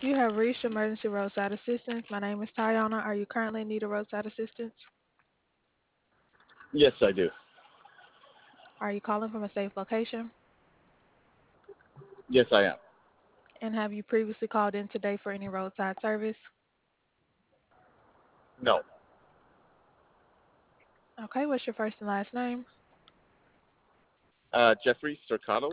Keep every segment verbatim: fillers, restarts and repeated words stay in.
You have reached emergency roadside assistance. My name is Tayana. Are you currently in need of roadside assistance? Yes, I do. Are you calling from a safe location? Yes, I am. And have you previously called in today for any roadside service? No. Okay, what's your first and last name? Uh, Jeffrey Cercato.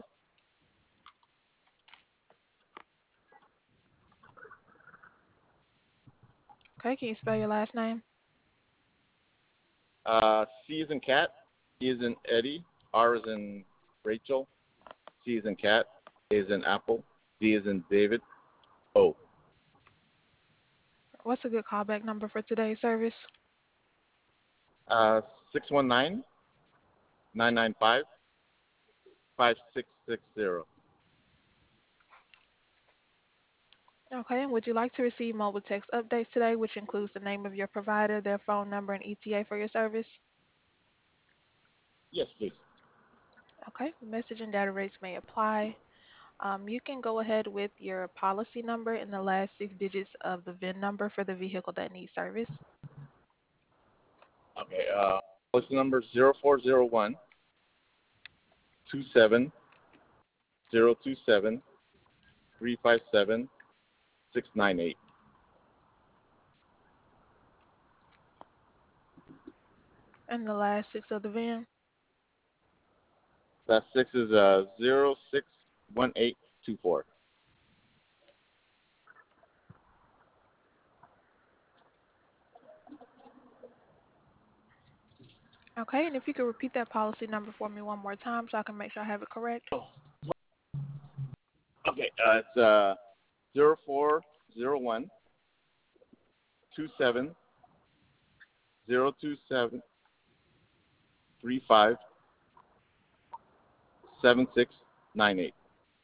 Okay, can you spell your last name? Uh, C is in cat. E is in Eddie. R is in Rachel. C is in cat. A is in apple. D is in David. O. What's a good callback number for today's service? Uh, six one nine nine nine five five six six zero. Okay, and would you like to receive mobile text updates today, which includes the name of your provider, their phone number, and E T A for your service? Yes, please. Okay, message and data rates may apply. Um, you can go ahead with your policy number and the last six digits of the V I N number for the vehicle that needs service. Okay. Uh, policy number zero four zero one two seven zero two seven three five seven six nine eight. And the last six of the V I N. That six is uh zero six one eight two four. Okay, and if you could repeat that policy number for me one more time so I can make sure I have it correct. Okay. Uh, it's uh zero four zero one two seven zero two seven three five seven six nine eight.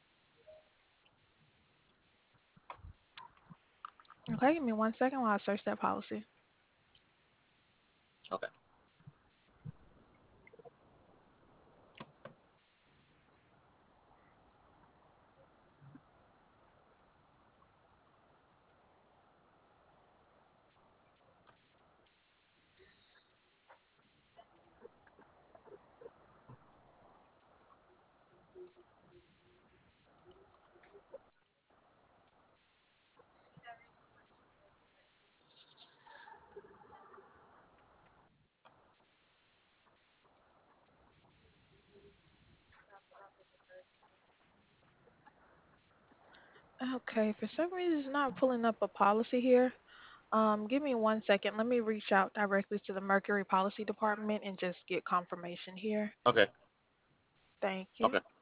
Okay, give me one second while I search that policy. Okay. Okay, for some reason it's not pulling up a policy here. Um, give me one second. Let me reach out directly to the Mercury Policy Department and just get confirmation here. Okay. Thank you. Okay.